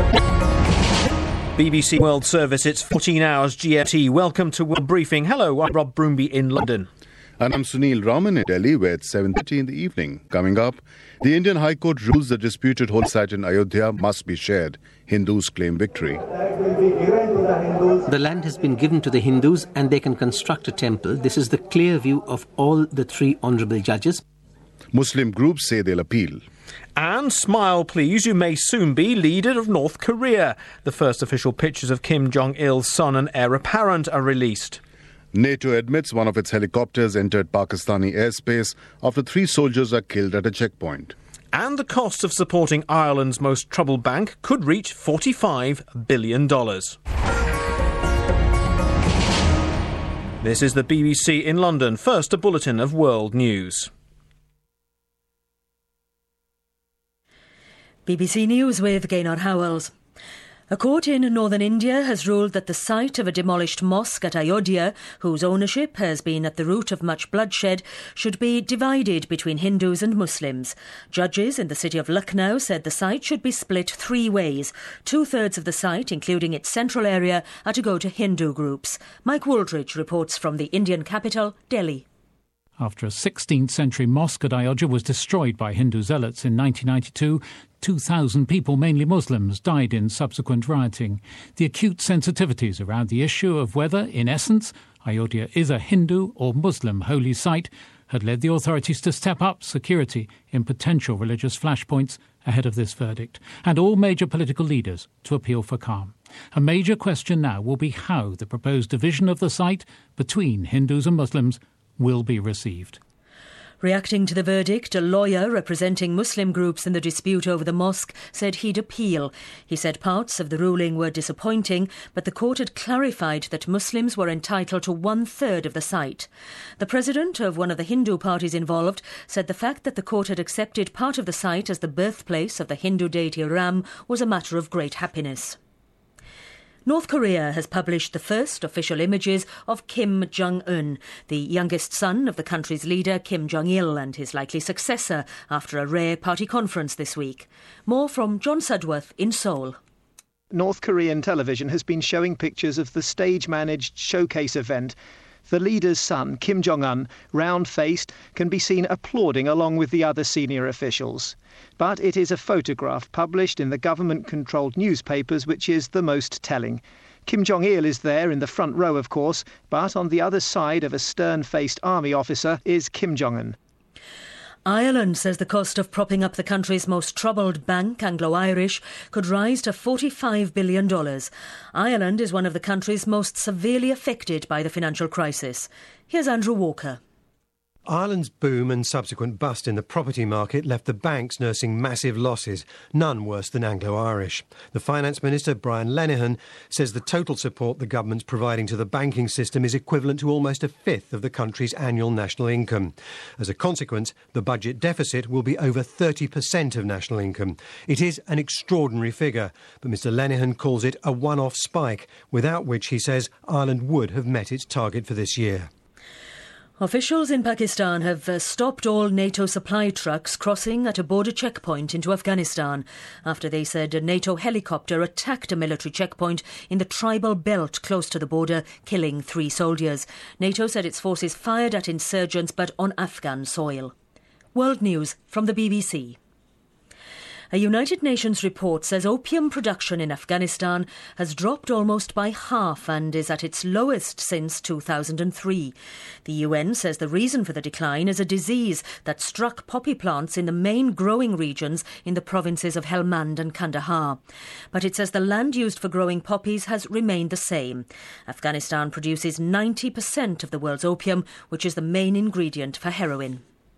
BBC World Service, it's 14 hours GMT. Welcome to World Briefing. Hello, I'm Rob Broomby in London. And I'm Sunil Raman in Delhi, where it's 7:30 in the evening. Coming up, the Indian High Court rules the disputed holy site in Ayodhya must be shared. Hindus claim victory. The land has been given to the Hindus and they can construct a temple. This is the clear view of all the three honourable judges. Muslim groups say they'll appeal. And smile please, you may soon be leader of North Korea. The first official pictures of Kim Jong-il's son and heir apparent are released. NATO admits one of its helicopters entered Pakistani airspace after 3 soldiers are killed at a checkpoint. And the cost of supporting Ireland's most troubled bank could reach $45 billion. This is the BBC in London. First, a bulletin of world news. BBC News with Gaynor Howells. A court in northern India has ruled that the site of a demolished mosque at Ayodhya, whose ownership has been at the root of much bloodshed, should be divided between Hindus and Muslims. Judges in the city of Lucknow said the site should be split 3 ways. 2/3 of the site, including its central area, are to go to Hindu groups. Mike Wooldridge reports from the Indian capital, Delhi. After a 16th century mosque at Ayodhya was destroyed by Hindu zealots in 1992, 2,000 people, mainly Muslims, died in subsequent rioting. The acute sensitivities around the issue of whether, in essence, Ayodhya is a Hindu or Muslim holy site had led the authorities to step up security in potential religious flashpoints ahead of this verdict, and all major political leaders to appeal for calm. A major question now will be how the proposed division of the site between Hindus and Muslims will be received. Reacting to the verdict, a lawyer representing Muslim groups in the dispute over the mosque said he'd appeal. He said parts of the ruling were disappointing, but the court had clarified that Muslims were entitled to 1/3 of the site. The president of one of the Hindu parties involved said the fact that the court had accepted part of the site as the birthplace of the Hindu deity Ram was a matter of great happiness. North Korea has published the first official images of Kim Jong-un, the youngest son of the country's leader Kim Jong-il and his likely successor, after a rare party conference this week. More from John Sudworth in Seoul. North Korean television has been showing pictures of the stage-managed showcase event. The leader's son, Kim Jong-un, round-faced, can be seen applauding along with the other senior officials. But it is a photograph published in the government-controlled newspapers which is the most telling. Kim Jong-il is there in the front row, of course, but on the other side of a stern-faced army officer is Kim Jong-un. Ireland says the cost of propping up the country's most troubled bank, Anglo-Irish, could rise to $45 billion. Ireland is one of the countries most severely affected by the financial crisis. Here's Andrew Walker. Ireland's boom and subsequent bust in the property market left the banks nursing massive losses, none worse than Anglo-Irish. The Finance Minister, Brian Lenihan, says the total support the government's providing to the banking system is equivalent to almost 1/5 of the country's annual national income. As a consequence, the budget deficit will be over 30% of national income. It is an extraordinary figure, but Mr Lenihan calls it a one-off spike, without which, he says, Ireland would have met its target for this year. Officials in Pakistan have stopped all NATO supply trucks crossing at a border checkpoint into Afghanistan after they said a NATO helicopter attacked a military checkpoint in the tribal belt close to the border, killing 3 soldiers. NATO said its forces fired at insurgents but on Afghan soil. World News from the BBC. A United Nations report says opium production in Afghanistan has dropped almost by half and is at its lowest since 2003. The UN says the reason for the decline is a disease that struck poppy plants in the main growing regions in the provinces of Helmand and Kandahar. But it says the land used for growing poppies has remained the same. Afghanistan produces 90% of the world's opium, which is the main ingredient for heroin.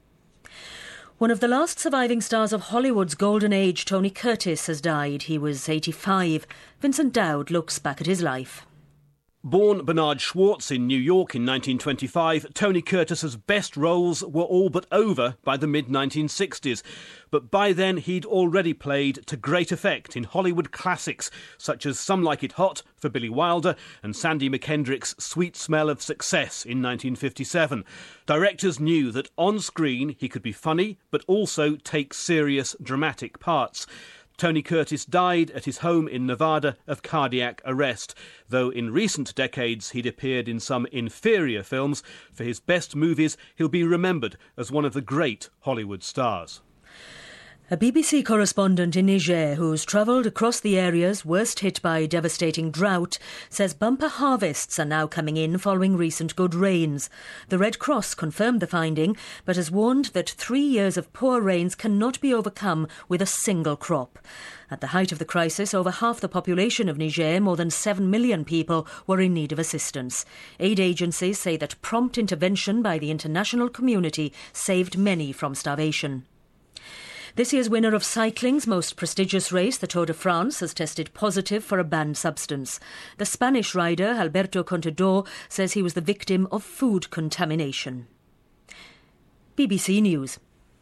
One of the last surviving stars of Hollywood's golden age, Tony Curtis, has died. He was 85. Vincent Dowd looks back at his life. Born Bernard Schwartz in New York in 1925, Tony Curtis's best roles were all but over by the mid-1960s. But by then he'd already played to great effect in Hollywood classics such as Some Like It Hot for Billy Wilder and Sandy McKendrick's Sweet Smell of Success in 1957. Directors knew that on screen he could be funny but also take serious dramatic parts. Tony Curtis died at his home in Nevada of cardiac arrest, though in recent decades he'd appeared in some inferior films. For his best movies, he'll be remembered as one of the great Hollywood stars. A BBC correspondent in Niger who's travelled across the areas worst hit by devastating drought says bumper harvests are now coming in following recent good rains. The Red Cross confirmed the finding, but has warned that 3 years of poor rains cannot be overcome with a single crop. At the height of the crisis, over half the population of Niger, more than 7 million people, were in need of assistance. Aid agencies say that prompt intervention by the international community saved many from starvation. This year's winner of cycling's most prestigious race, the Tour de France, has tested positive for a banned substance. The Spanish rider, Alberto Contador, says he was the victim of food contamination. BBC News.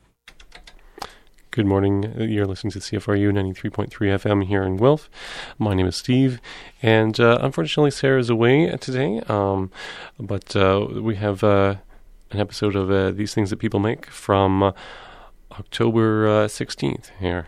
Good morning. You're listening to CFRU 93.3 FM here in Guelph. My name is Steve, and unfortunately Sarah's away today, but we have an episode of These Things That People Make from October 16th here.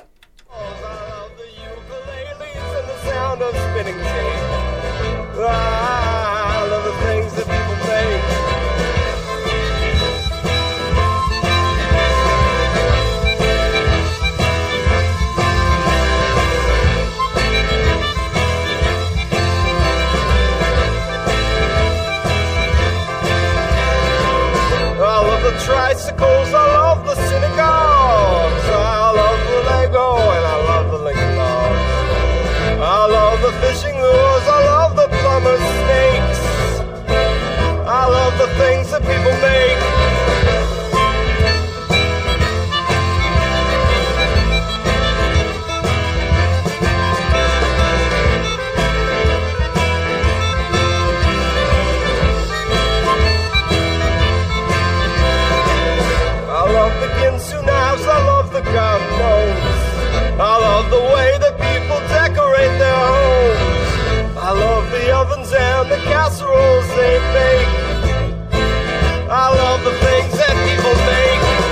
Tricycles, I love the synagogues, I love the Lego and I love the Lincoln Logs. I love the fishing lures, I love the plumber's snakes, I love the things that people make. I love the way that people decorate their homes. I love the ovens and the casseroles they bake. I love the things that people make.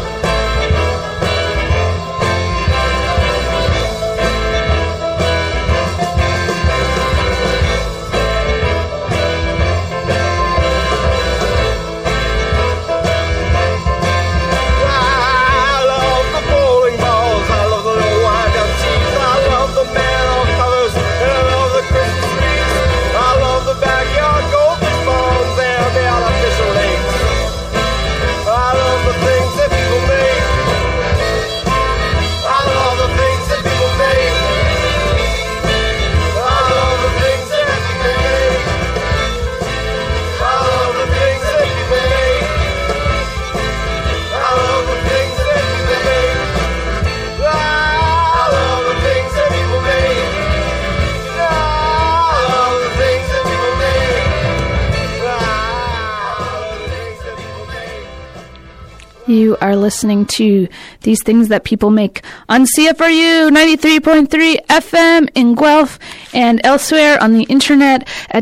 You are listening to These Things That People Make on CFRU 93.3 FM in Guelph and elsewhere on the internet at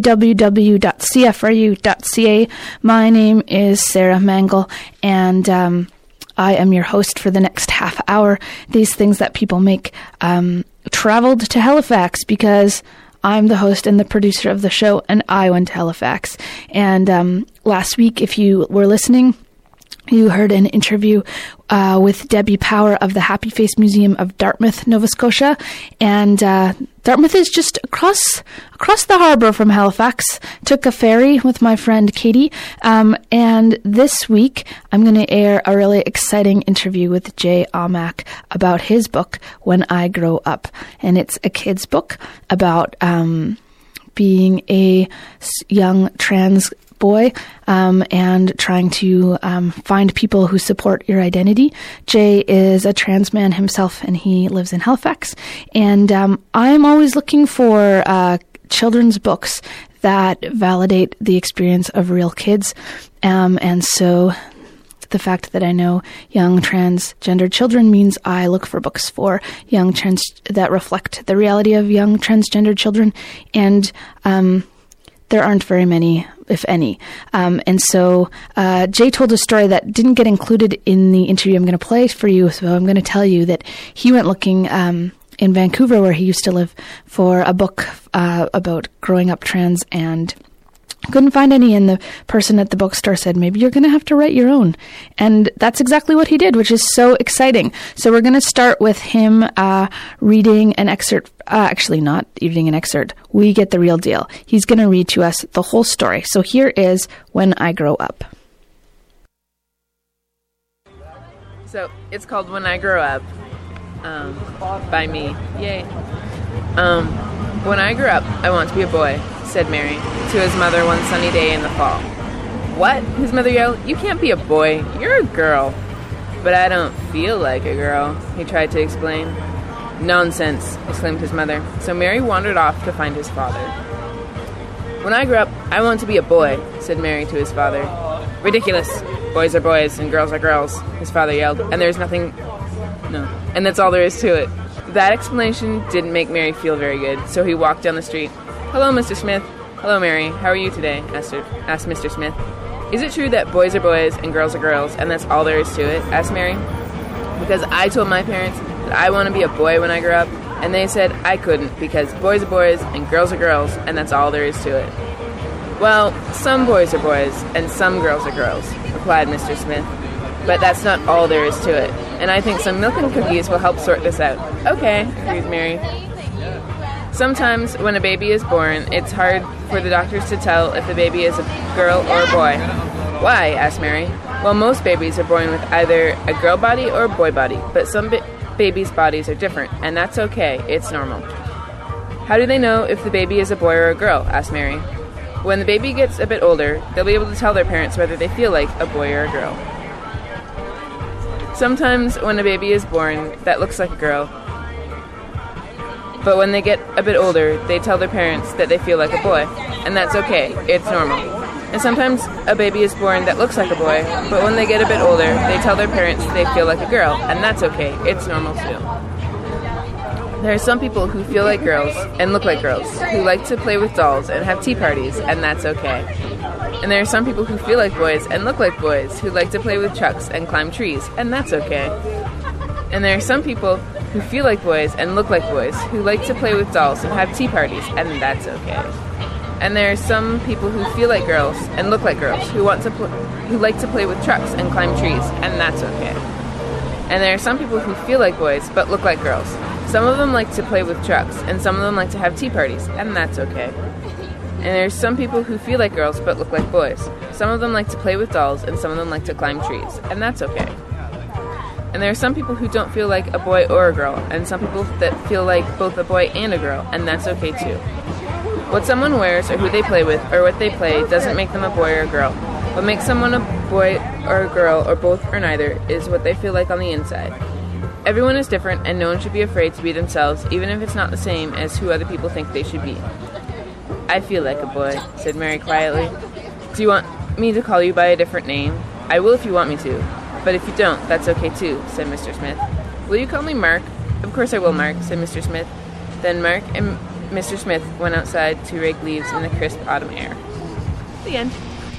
www.cfru.ca. My name is Sarah Mangle, and I am your host for the next half hour. These Things That People Make traveled to Halifax because I'm the host and the producer of the show, and I went to Halifax. And last week, if you were listening, you heard an interview with Debbie Power of the Happy Face Museum of Dartmouth, Nova Scotia. And Dartmouth is just across the harbour from Halifax. Took a ferry with my friend Katie. And this week, I'm going to air a really exciting interview with Jay Almack about his book, When I Grow Up. And it's a kid's book about being a young trans boy and trying to find people who support your identity. Jay is a trans man himself, and he lives in Halifax. And I'm always looking for children's books that validate the experience of real kids. And so the fact that I know young transgender children means I look for books for young that reflect the reality of young transgender children. And there aren't very many, if any. And so Jay told a story that didn't get included in the interview I'm going to play for you, so I'm going to tell you that he went looking in Vancouver, where he used to live, for a book about growing up trans, and couldn't find any, and the person at the bookstore said, maybe you're going to have to write your own. And that's exactly what he did, which is so exciting. So we're going to start with him reading an excerpt. Actually, not reading an excerpt. We get the real deal. He's going to read to us the whole story. So here is When I Grow Up. So it's called When I Grow Up, by me. Yay. When I grew up, I want to be a boy, said Mary to his mother one sunny day in the fall. What? His mother yelled. You can't be a boy. You're a girl. But I don't feel like a girl, he tried to explain. Nonsense, exclaimed his mother. So Mary wandered off to find his father. When I grow up, I want to be a boy, said Mary to his father. Ridiculous. Boys are boys and girls are girls, his father yelled. And there's nothing... No. And that's all there is to it. That explanation didn't make Mary feel very good, so he walked down the street. Hello, Mr. Smith. Hello, Mary. How are you today? asked Mr. Smith. Is it true that boys are boys and girls are girls, and that's all there is to it? Asked Mary. Because I told my parents that I want to be a boy when I grow up, and they said I couldn't, because boys are boys and girls are girls, and that's all there is to it. Well, some boys are boys and some girls are girls, replied Mr. Smith. But that's not all there is to it, and I think some milk and cookies will help sort this out. Okay, agreed Mary. Sometimes, when a baby is born, it's hard for the doctors to tell if the baby is a girl or a boy. Why? Asked Mary. Well, most babies are born with either a girl body or a boy body, but some babies' bodies are different, and that's okay, it's normal. How do they know if the baby is a boy or a girl? Asked Mary. When the baby gets a bit older, they'll be able to tell their parents whether they feel like a boy or a girl. Sometimes when a baby is born, that looks like a girl. But when they get a bit older, they tell their parents that they feel like a boy. And that's okay, it's normal. And sometimes a baby is born that looks like a boy, but when they get a bit older, they tell their parents they feel like a girl. And that's okay, it's normal too. There are some people who feel like girls and look like girls, who like to play with dolls and have tea parties, and that's okay. And there are some people who feel like boys and look like boys, who like to play with trucks and climb trees, and that's okay. And there are some people who feel like boys and look like boys, who like to play with dolls and have tea parties, and that's okay. And there are some people who feel like girls and look like girls, who like to play with trucks and climb trees, and that's okay. And there are some people who feel like boys but look like girls. Some of them like to play with trucks, and some of them like to have tea parties, and that's okay. And there's some people who feel like girls but look like boys. Some of them like to play with dolls, and some of them like to climb trees, and that's okay. And there are some people who don't feel like a boy or a girl, and some people that feel like both a boy and a girl, and that's okay too. What someone wears, or who they play with, or what they play doesn't make them a boy or a girl. What makes someone a boy or a girl, or both or neither, is what they feel like on the inside. Everyone is different, and no one should be afraid to be themselves, even if it's not the same as who other people think they should be. I feel like a boy, said Mary quietly. Do you want me to call you by a different name? I will if you want me to. But if you don't, that's okay too, said Mr. Smith. Will you call me Mark? Of course I will, Mark, said Mr. Smith. Then Mark and Mr. Smith went outside to rake leaves in the crisp autumn air. The end.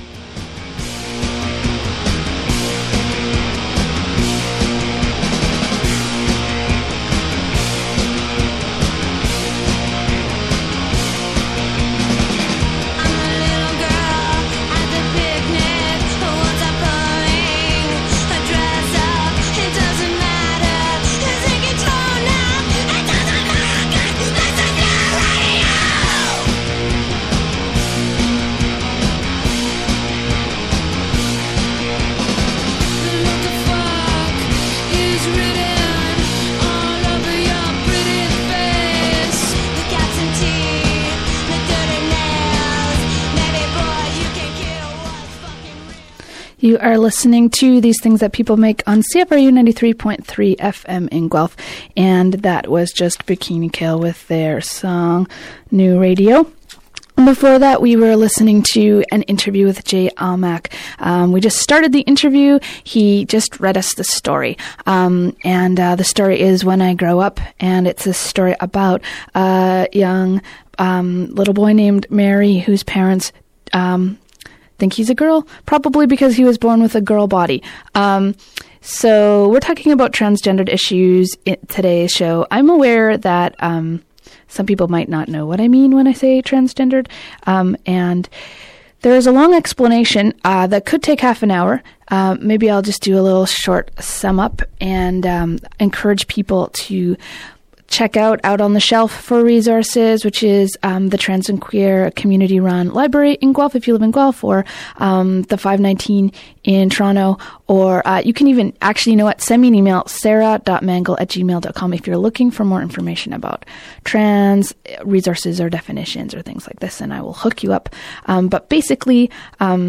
You are listening to These Things That People Make on CFRU 93.3 FM in Guelph, and that was just Bikini Kill with their song New Radio. Before that, we were listening to an interview with Jay Almack. We just started the interview. He just read us the story. And the story is When I Grow Up, and it's a story about a young little boy named Mary whose parents think he's a girl, probably because he was born with a girl body. So we're talking about transgendered issues in today's show. I'm aware that some people might not know what I mean when I say transgendered. And there is a long explanation that could take half an hour. Maybe I'll just do a little short sum up and encourage people to check out on the Shelf for resources, which is the Trans and Queer community-run library in Guelph, if you live in Guelph, or the 519 in Toronto, or you can even, actually, you know what, send me an email, sarah.mangle@gmail.com, if you're looking for more information about trans resources or definitions or things like this, and I will hook you up. But basically, oh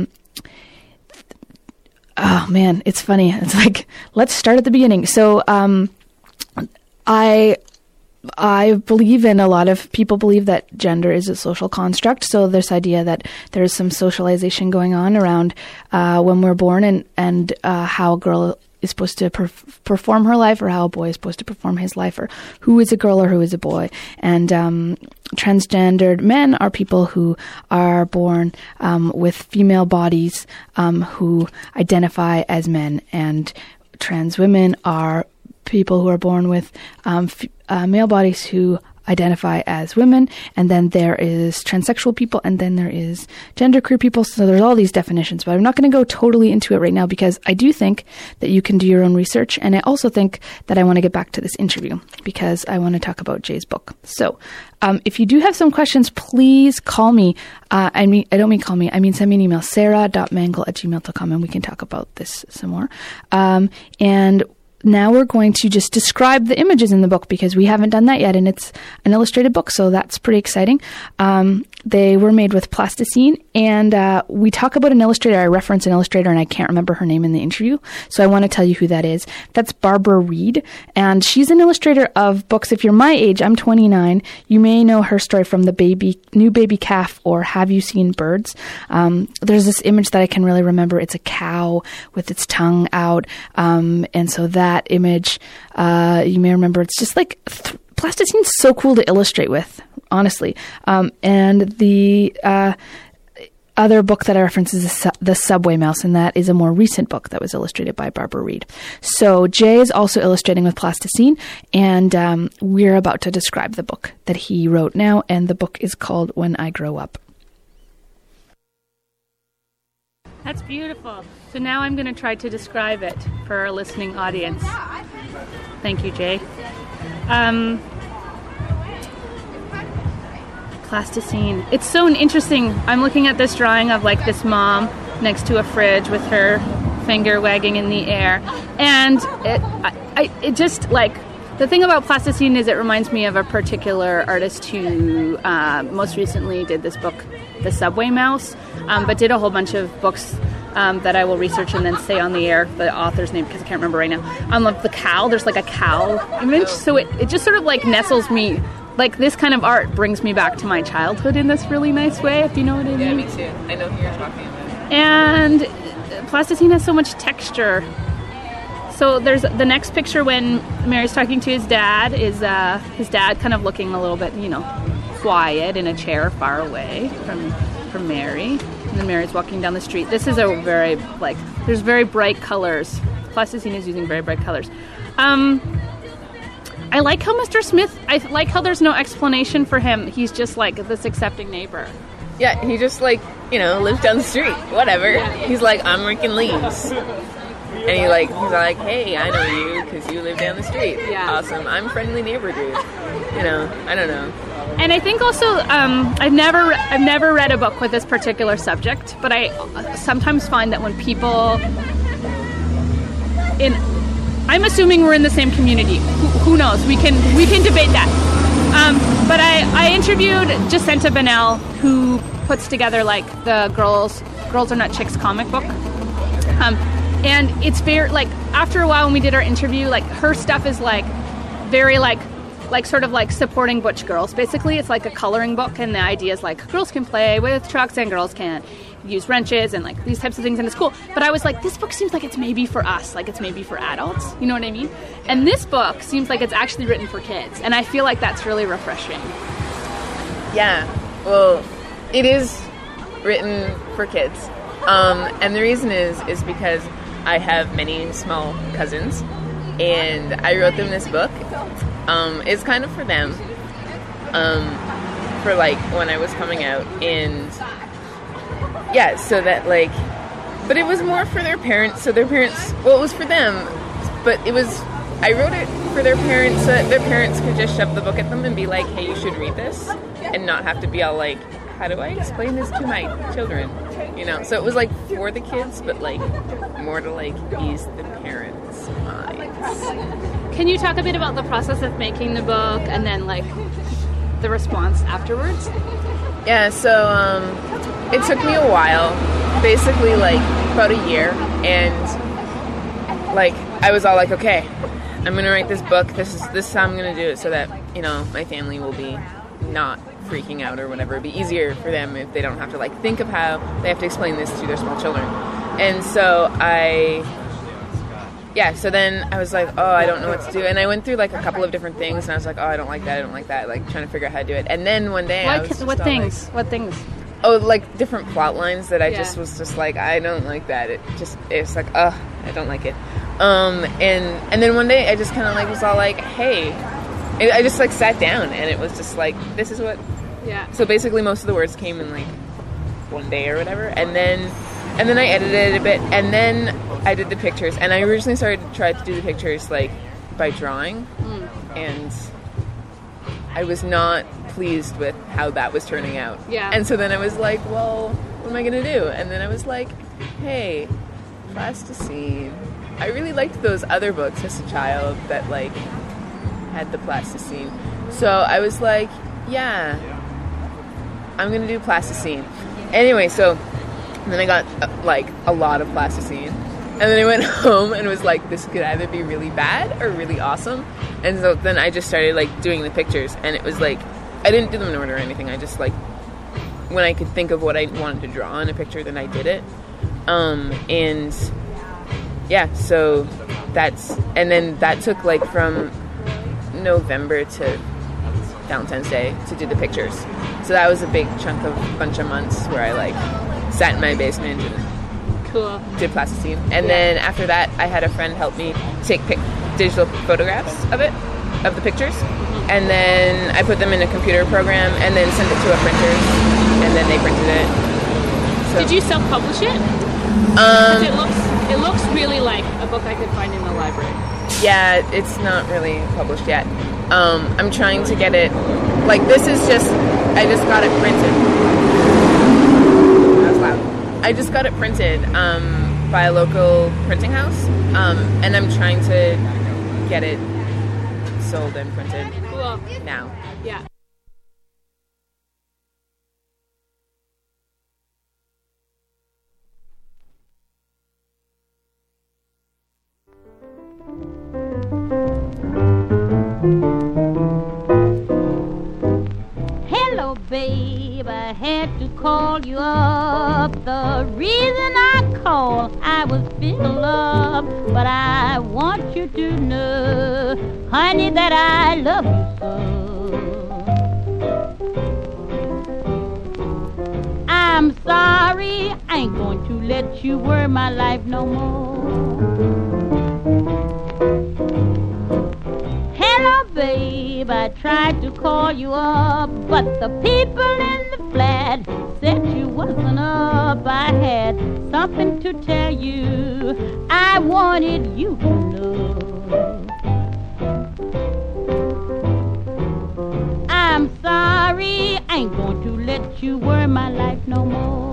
man, it's funny. It's like, let's start at the beginning. So I believe, and a lot of people believe, that gender is a social construct. So this idea that there's some socialization going on around when we're born and how a girl is supposed to perform her life, or how a boy is supposed to perform his life, or who is a girl or who is a boy. And transgendered men are people who are born with female bodies who identify as men, and trans women are people who are born with male bodies who identify as women, and then there is transsexual people, and then there is genderqueer people. So there's all these definitions, but I'm not going to go totally into it right now, because I do think that you can do your own research, and I also think that I want to get back to this interview because I want to talk about Jay's book. So if you do have some questions, please call me. I don't mean call me. I mean send me an email, sarah.mangle@gmail.com, and we can talk about this some more. And now we're going to just describe the images in the book, because we haven't done that yet, and it's an illustrated book, so that's pretty exciting. They were made with plasticine, and we talk about an illustrator. I reference an illustrator, and I can't remember her name in the interview, so I want to tell you who that is. That's Barbara Reed, and she's an illustrator of books. If you're my age, I'm 29, you may know her story from The New Baby Calf or Have You Seen Birds? There's this image that I can really remember. It's a cow with its tongue out, and so that image, you may remember, it's just like plasticine's so cool to illustrate with, honestly. And the other book that I reference is The Subway Mouse, and that is a more recent book that was illustrated by Barbara Reed. So Jay is also illustrating with plasticine, and we're about to describe the book that he wrote now, and the book is called When I Grow Up. That's beautiful. So now I'm going to try to describe it for our listening audience. Thank you, Jay. Plasticine. It's so interesting. I'm looking at this drawing of like this mom next to a fridge with her finger wagging in the air. And it just like, the thing about plasticine is it reminds me of a particular artist who most recently did this book, The Subway Mouse, but did a whole bunch of books that I will research and then say on the air the author's name, because I can't remember right now. The cow, there's like a cow image, so it just sort of like nestles me. Like, this kind of art brings me back to my childhood in this really nice way, if you know what I mean. Yeah, me too. I know who you're talking about. And plasticine has so much texture. So there's the next picture when Mary's talking to his dad, is his dad kind of looking a little bit, quiet in a chair far away from Mary. And then Mary's walking down the street. This is a very, there's very bright colors. Plasticine is using very bright colors. I like how Mr. Smith, I like how there's no explanation for him. He's just like this accepting neighbor. Yeah, he just lives down the street. Whatever. Yeah. He's like, I'm raking leaves. And he's like, hey, I know you because you live down the street. Yeah. Awesome. I'm friendly neighbor dude. I don't know. And I think also, I've never read a book with this particular subject, but I sometimes find that when people I'm assuming we're in the same community. Who knows? We can debate that. But I interviewed Jacinta Bennell, who puts together the Girls Are Not Chicks comic book. And it's very after a while when we did our interview, her stuff is very like sort of like supporting butch girls. Basically, it's like a coloring book, and the idea is like girls can play with trucks and girls can't use wrenches and like these types of things in the school. But I was like, this book seems like it's maybe for us, like it's maybe for adults, you know what I mean? And this book seems like it's actually written for kids, and I feel like that's really refreshing. Yeah, well, it is written for kids, and the reason is because I have many small cousins, and I wrote them this book. It's kind of for them, for like when I was coming out, and yeah, so that like, but it was more for their parents, so their parents, well, it was for them, but it was, I wrote it for their parents so that their parents could just shove the book at them and be like, hey, you should read this, and not have to be all like, how do I explain this to my children, you know? So it was like for the kids, but like more to like ease the parents' minds. Can you talk a bit about the process of making the book and then like the response afterwards? Yeah, so it took me a while, basically like about a year, and like I was all like, okay, I'm gonna write this book. This is how I'm gonna do it so that, you know, my family will be not freaking out or whatever. It'd be easier for them if they don't have to like think of how they have to explain this to their small children. And so so then I was like, oh, I don't know what to do. And I went through like a couple of different things, and I was like, oh, I don't like that, like trying to figure out how to do it. And then one day I was just what things? Oh, like different plot lines that I just was just like, I don't like that. It's like, I don't like it. And then one day I just kind of like was all like, hey, I just like sat down, and it was just like, this is what. Yeah. So basically, most of the words came in like one day or whatever, and then I edited it a bit, and then I did the pictures. And I originally started to try to do the pictures like by drawing, and I was not pleased with how that was turning out. Yeah. And so then I was like, well, what am I gonna do? And then I was like, hey, plasticine. I really liked those other books as a child that like had the plasticine. So I was like, yeah, I'm gonna do plasticine. Anyway, so then I got like a lot of plasticine, and then I went home and was like, this could either be really bad or really awesome. And so then I just started like doing the pictures, and it was like, I didn't do them in order or anything. I just like, when I could think of what I wanted to draw in a picture, then I did it. And yeah, so then that took like from November to Valentine's Day to do the pictures. So that was a big chunk of bunch of months where I like sat in my basement and did plasticine. And then after that, I had a friend help me take digital photographs of the pictures, and then I put them in a computer program and then sent it to a printer, and then they printed it. So. Did you self-publish it? 'Cause it looks really like a book I could find in the library. Yeah, it's not really published yet. I'm trying to get it, like this is just, I just got it printed. That was loud. I just got it printed by a local printing house, and I'm trying to get it sold and printed now. Yeah. Hello, babe, I had to call you up. The reason I called, I was feeling love, but I want you to know, honey, that I love you so. I'm sorry, I ain't going to let you worry my life no more. Hello, babe, I tried to call you up, but the people in the flat said you wasn't up. I had something to tell you, I wanted you to know. I'm sorry, I ain't going to let you worry my life no more.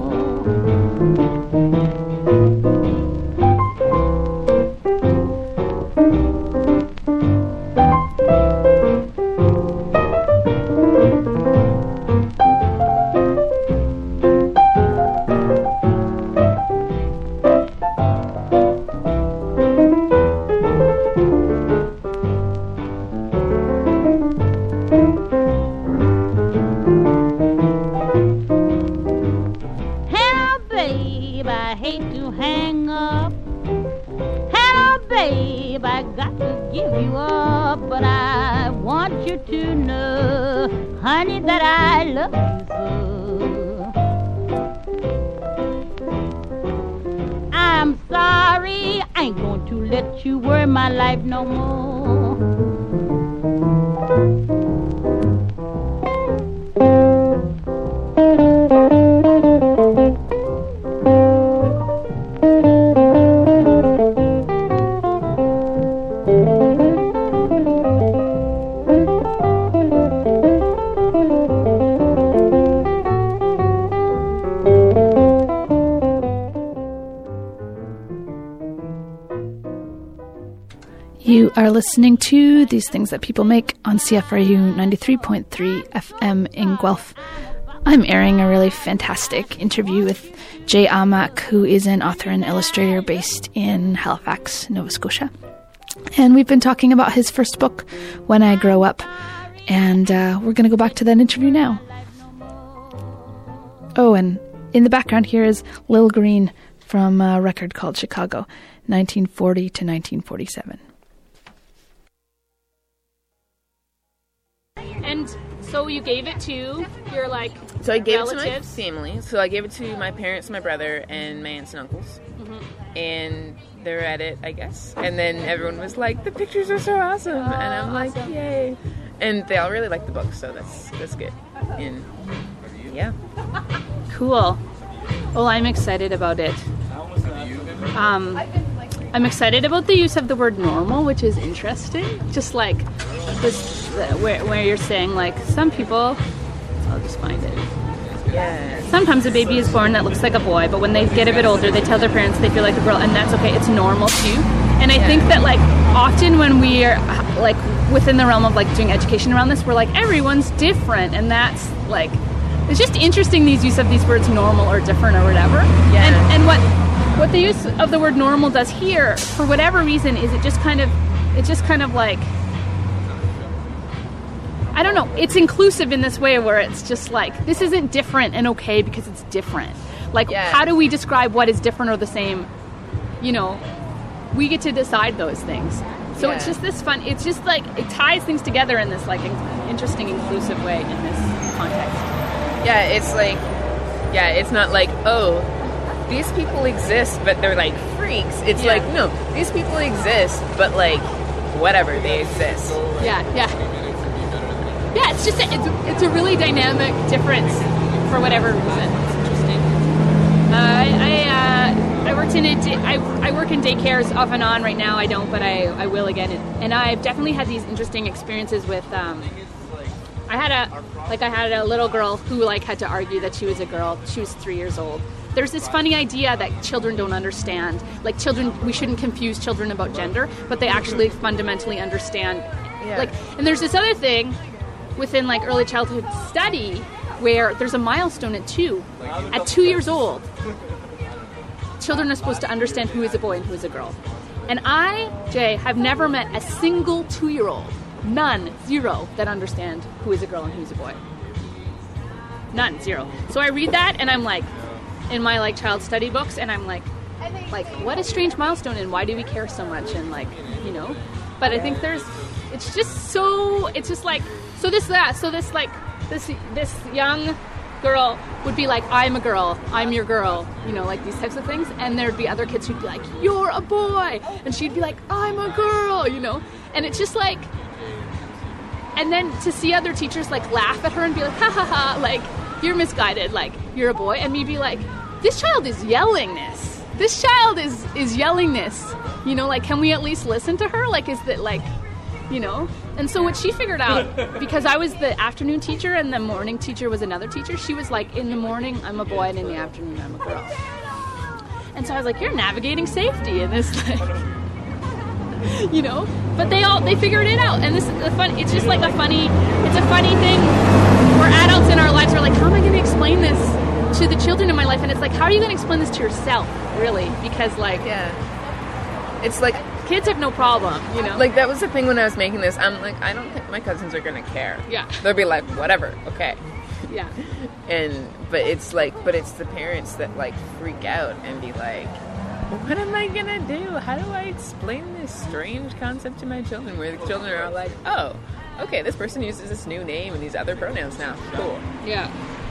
bring you up, but I want you to know, honey, that I love you so. I'm sorry, I ain't going to let you worry my life no more. You are listening to These Things That People Make on CFRU 93.3 FM in Guelph. I'm airing a really fantastic interview with Jay Amack, who is an author and illustrator based in Halifax, Nova Scotia. And we've been talking about his first book, When I Grow Up, and we're going to go back to that interview now. Oh, and in the background here is Lil Green from a record called Chicago, 1940 to 1947. And so you gave it to your, like, So I gave relatives? it to my family. So I gave it to my parents, my brother, and my aunts and uncles. Mm-hmm. And they read it, I guess. And then everyone was like, the pictures are so awesome. And I'm like, yay. And they all really liked the book, so that's good. And yeah. Cool. Well, I'm excited about it. I'm excited about the use of the word normal, which is interesting. Just like this, where you're saying, like, some people, I'll just find it. Yeah. Sometimes a baby is born that looks like a boy, but when they get a bit older, they tell their parents they feel like a girl, and that's okay. It's normal too. And I think that, like, often when we are, like, within the realm of, like, doing education around this, we're like, everyone's different, and that's, like, it's just interesting, these use of these words normal or different or whatever. Yeah. And what the use of the word normal does here, for whatever reason, is it just kind of like, I don't know, it's inclusive in this way where it's just like, this isn't different and okay because it's different. Like, how do we describe what is different or the same? You know, we get to decide those things. So it's just this fun, it's just like, it ties things together in this, like, interesting, inclusive way in this context. Yeah, it's like, it's not like, oh, these people exist, but they're like freaks. It's like, no, these people exist, but like, whatever, they exist. Yeah. It's just it's a really dynamic difference for whatever reason. It's interesting. I work in daycares off and on right now. I don't, but I will again. And I've definitely had these interesting experiences with. I had a little girl who, like, had to argue that she was a girl. She was 3 years old. There's this funny idea that children don't understand. Like, we shouldn't confuse children about gender, but they actually fundamentally understand. Yeah. Like, and there's this other thing within, like, early childhood study where there's a milestone at 2. At 2 years old, children are supposed to understand who is a boy and who is a girl. And I, Jay, have never met a single 2-year-old, none, zero, that understand who is a girl and who is a boy. None, zero. So I read that and I'm like, in my, like, child study books, and I'm like, what a strange milestone, and why do we care so much, and, like, you know. But I think it's just like, this young girl would be like, I'm a girl, I'm your girl, you know, like these types of things, and there'd be other kids who'd be like, you're a boy, and she'd be like, I'm a girl, you know, and it's just like, and then to see other teachers, like, laugh at her and be like, ha ha ha, like, you're misguided, like, you're a boy, and me be like, this child is yelling this. This child is yelling this. You know, like, can we at least listen to her? Like, is that, like, you know? And so what she figured out, because I was the afternoon teacher and the morning teacher was another teacher, she was like, in the morning, I'm a boy, and in the afternoon, I'm a girl. And so I was like, you're navigating safety in this, like, you know? But they figured it out. And this is it's just like it's a funny thing where adults in our lives are like, how am I going to explain this to the children in my life? And it's like, how are you going to explain this to yourself, really? Because, like, it's like, kids have no problem, you know? Like, that was the thing when I was making this. I'm like, I don't think my cousins are going to care. Yeah. They'll be like, whatever, okay. Yeah. But it's the parents that, like, freak out and be like, what am I gonna do? How do I explain this strange concept to my children where the children are like, oh, okay, this person uses this new name and these other pronouns now. Cool. Yeah.